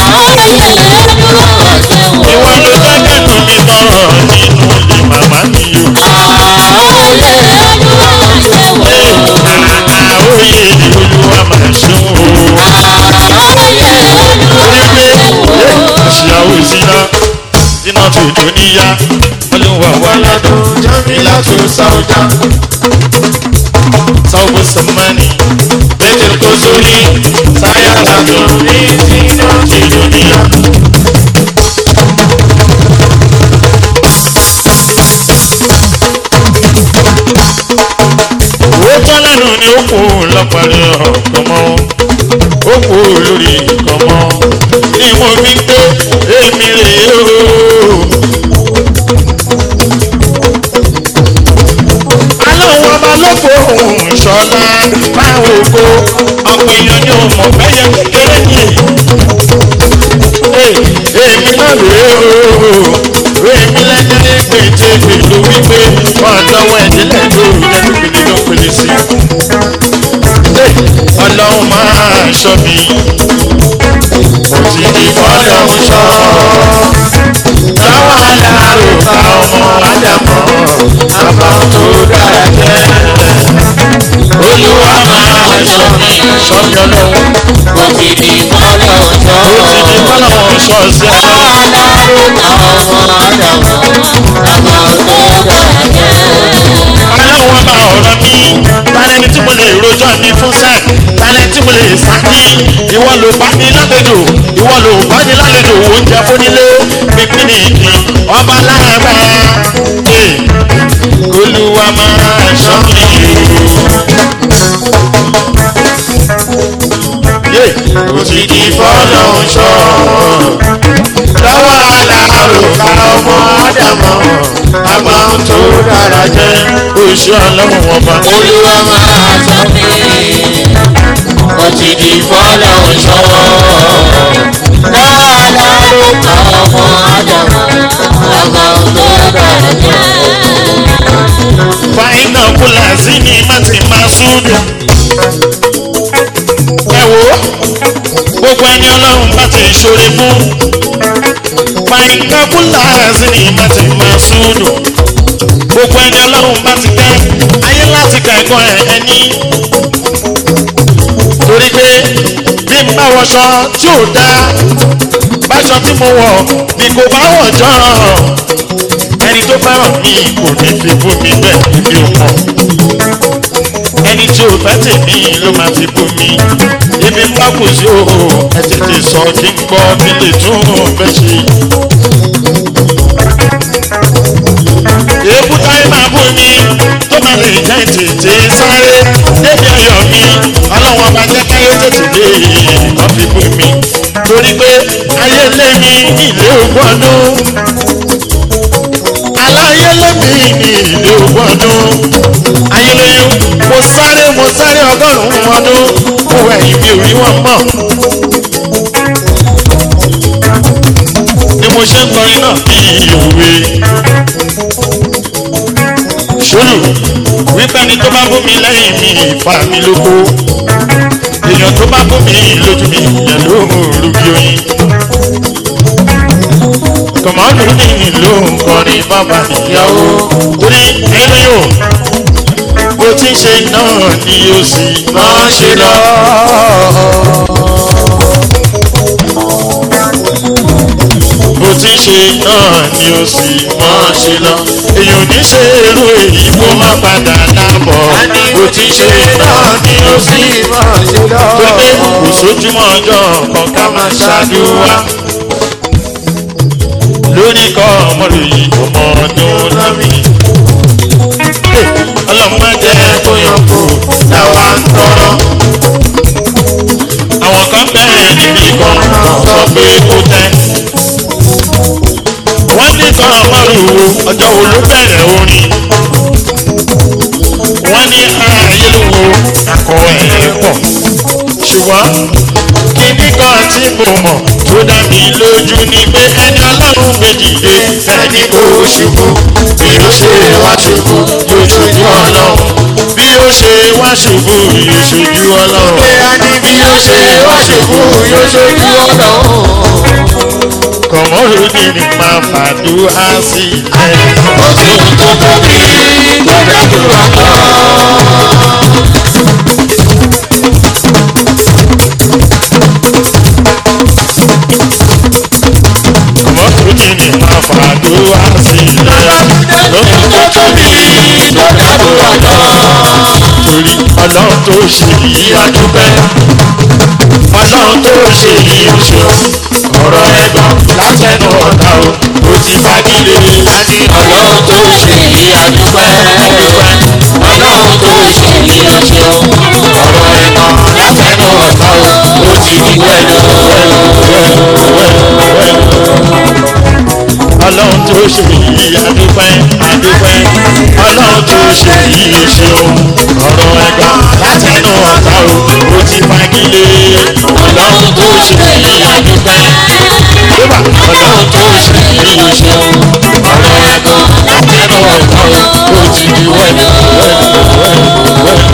Ìwọ ló jẹ́ kẹ́nu mi tọrọ nínú ilé màmá mi o. Àwòye Olúwa máa ṣe wò. Orí pé ìṣìyàwó ìṣìná iná tó dúníyà Olúwa wà ládùn Jamila tó sáwùjá. Sáwùbù sọmọ́nì bẹ́tẹ̀ kó sórí sáyà ládùn ní iná tó dúníyà. Owó tán lẹ́nu ni ó kù lọ́pàá ọ̀kan mọ́ ó kù lórí nǹkan mọ́ ni mo fi gbé èmi rèé o. Aláwọ̀ ọba ló fòun ṣọlá báwo ko ọ̀pọ̀ èèyàn ni ò mọ̀ bẹ́yẹ kékeré ní èmi náà rèé o. Èmi lẹ́jọ́ ní pété pẹ̀lú wípé ọ̀dọ́wọ́ ẹ̀dílẹ̀ lóru lẹ́nu pèlè ló pèlè sí. Ọlọ́run máa ṣọ́ mi mo ti di fọ́lọ́run ṣọ́ lọ́wọ́ aláàrò ká ọmọ ádámọ̀ àbá tó dára jẹ́. Olúwa máa ṣọ́ mi ṣọ́ mi ọlọ́run mo ti di fọ́lọ́run ṣọ́ mo ti di fọ́lọ́run ṣọ́ sí ẹ. Aláàrò ká ọmọ ádámọ̀ àbá tó dára jẹ́. Ọlọ́run bá ọ̀rọ̀ mi tálẹ́ni tí mo lè rojọ́ mi fún sẹ́ẹ̀ tálẹ́ni tí mo lè sákì ìwọ ló bá ní lálejò ìwọ ló bá ní lálejò oúnjẹ fúnilé pínpín ní ìpín ọba lára Olúwa máa ṣọ́ mi o. Ó ti di fọ́lọ́run ṣọ́ lọ́wọ́ aláàrò ká ọmọ ádámọ̀ àgbà tó dára jẹ́ oṣù ọlọ́run ọba. Olúwa máa ṣọ́ mi ó ti di fọ́lọ́run ṣọ́ lọ́wọ́ aláàrò ká ọmọ ádámọ̀ àgbà tó dára jẹ́. Fàyínà kúlà sí ni má ti máa súnú. Ẹ wo gbogbo ẹni ọlọ́run bá ti ṣoore fún. Fàyínà kúlà sí ni má ti máa súnú. Gbogbo ẹni ọlọ́run bá ti tẹ́ ayé láti ka ẹ̀kọ́ ẹ̀ ẹni. Torí pé bí n bá wọṣọ tí ò dáa báṣọ tí mo wọ̀ ni kò bá wọ̀ jọ. Ẹni tó fẹ́ràn mi kò ní fi fún mi bẹ́ẹ̀ mi ò mọ̀. Ẹni tí ò fẹ́ tèmi ló máa fi fún mi. Ibi ń bá kù sí o ẹ tètè sọ kí n gbọ́ kí n lè tún fẹ́ ṣe. Èébú táyé máa bú mi tó máa lè jẹ́ tètè sáré débi ayọ̀ mi ọlọ́wọ́n bá jẹ́ káyé tètè dé wọ́n fi bú mi. Torí pé ayé lé mi ilé ogún ọdún. Aláyé lé mi ní ilé ogún ọdún. Ayéléyún mo sáré mo sáré ọgọ́rùn-ún ọdún mo wẹ̀yìn mi ò rí wọn mọ̀. Ni mo ṣe ń kọrin náà bí òwe. Ṣolù wípé ẹni tó bá bú mi lẹ́yìn mi ìfà mi lóko. Èèyàn tó bá bú mi lójú mi ìyẹn ló ń rúbi oyin. Kọ̀mọ́dún ní ló ń kọrin bàbá ìyàwó. Torí ẹni yóò mo ti ń ṣe náà ni ó sì máa ṣe lọ. bó ti ń ṣe náà ni ó sì máa ṣe lọ. èèyàn ní ṣe èrò èyí kó má padà lábọ̀. bó ti ń ṣe náà ni ó sì máa ṣe lọ. tó dé kò sójúmọ́ ọjọ́ kan ká máa ṣàdúrà. lórí kọ́ ọmọdé yìí ọmọ ọdún lámì. ọlọ́mọ jẹ́ kó yọ kó láwa ń tọrọ. àwọn kan bẹ̀rẹ̀ níbi kan sọ pé kó tẹ́. wọ́n ní kan ọmọdé wo ọjọ́ wo ló bẹ̀rẹ̀ orin. wọ́n ní ayé ló wo àkọ́ ẹ̀ pọ̀. ṣùgbọ́n kíní kan tí mo mọ̀ tó dá mi lójú ni pé ẹni ọlọ́run gbé dìde ẹni kò ṣubú bí ó ṣe wá ṣubú yóò ṣojú ọlọ́run bí ó ṣe wá ṣubú yóò ṣojú ọlọ́run bí ó ṣe wá ṣubú yóò ṣojú ọlọ́run. kọ̀mọ́rùdì ni máa fàdúrà sílẹ̀. ó ti ń tó tóbi tó dàdúrà lọ. ni máa fàdúrà sílẹ̀ lókun tó tóbi tó dàdúrà lọ. torí ọlọ́run tó ṣe yìí adúpẹ́ ọlọ́run tó ṣe yìí ó ṣe ọ̀rọ̀ ẹ̀gbọ́n látẹnu ọ̀tá o ó ti fagilé. àti ọlọ́run tó ṣe yìí adúpẹ́ ọlọ́run tó ṣe yìí ó ṣe ọ̀rọ̀ ẹ̀gbọ́n látẹnu ọ̀tá o ó ti fi wẹ́lú wẹ́lú wẹ́lú wẹ́lú. ọlọ́run tó ṣe yìí adúpẹ́ adúpẹ́ ọlọ́run tó ṣe yìí ṣeun ọ̀rọ̀ ẹ̀gbọ́n látẹnu ọ̀tá o ó ti fagilé. ọlọ́run tó ṣe yìí adúpẹ́ ọlọ́run tó ṣe yìí ṣeun ọ̀rọ̀ ẹ̀gbọ́n látẹnu ọ̀tá o ó ti fi wẹ́lú wẹ́lú wẹ́lú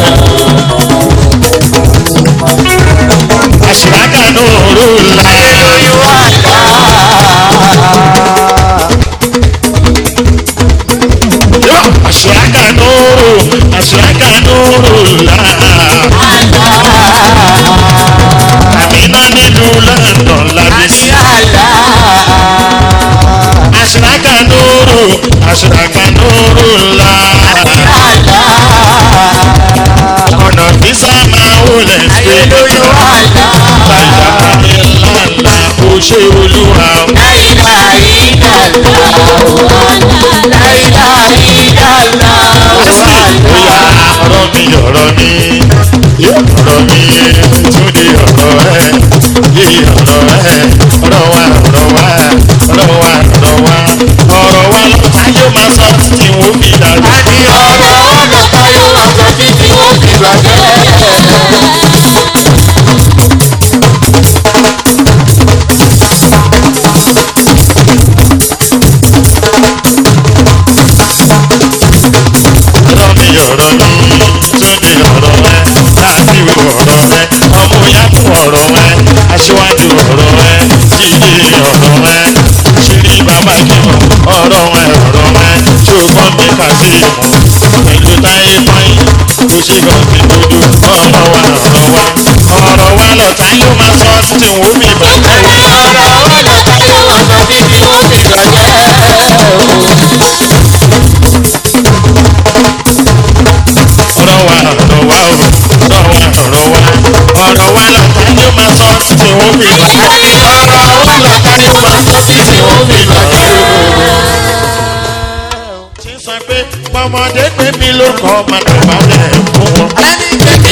wẹ́lú. àṣìlágà náà rò láyé wá dá. Aṣọ́aka nuru, aṣọ́aka nuru la. Àmínà nílùú London lábísí. Aṣọ́aka nuru, aṣọ́aka nuru la. Ọ̀nà físà máa wọlé ṣe lóyún. Láyà ìlànà kò ṣe olúwa. Láyà ìlànà láyà ìlànà bóyá ọ̀rọ̀ mi ọ̀rọ̀ mi ọ̀rọ̀ mi túnde ọ̀rọ̀ ẹ̀ yé ọ̀rọ̀ ẹ̀ ọ̀rọ̀ wa ọ̀rọ̀ wa ọ̀rọ̀ wa ọ̀rọ̀ wa ọ̀rọ̀ wa lọ́ta yóò máa sọ títí wọ́n fi dàrú. àní ọ̀rọ̀ wa lọ́ta yóò máa sọ títí wọ́n fi bàjẹ́. ọ̀rọ̀ mi túnde ọ̀rọ̀ rẹ láti wo ọ̀rọ̀ rẹ ọmọ yàtọ̀ ọ̀rọ̀ rẹ aṣíwájú ọ̀rọ̀ rẹ jíjí ọ̀rọ̀ rẹ ṣírí bàbá jùlọ ọ̀rọ̀ rẹ ọ̀rọ̀ rẹ ṣùgbọ́n mi kàdé ìmọ̀ pẹ̀lú táyé pọ́yìn kò ṣe gọ̀ọ̀sì dúdú ọ̀rọ̀ wa ọ̀rọ̀ wa ọ̀rọ̀ wa lọ́ta yóò máa sọ títí wọ́n mi bàjẹ́. ọ̀rọ̀ wa lọ́ta yóò máa sọ títí wọ́n mi bàjẹ́. ọ̀rọ̀ wa ọ̀rọ̀ wa o ọ̀rọ̀ wa ọ̀rọ̀ wa ọ̀rọ̀ wa lọ́ta yóò máa sọ títí wọ́n fi bàjẹ́. ọ̀rọ̀ wa lọ́ta yóò máa sọ títí wọ́n fi bàjẹ́. tí ń sọ pé ọmọdé pé mi ló kọ́ ọmọdé balẹ̀ fún wọn. ẹni kékeré.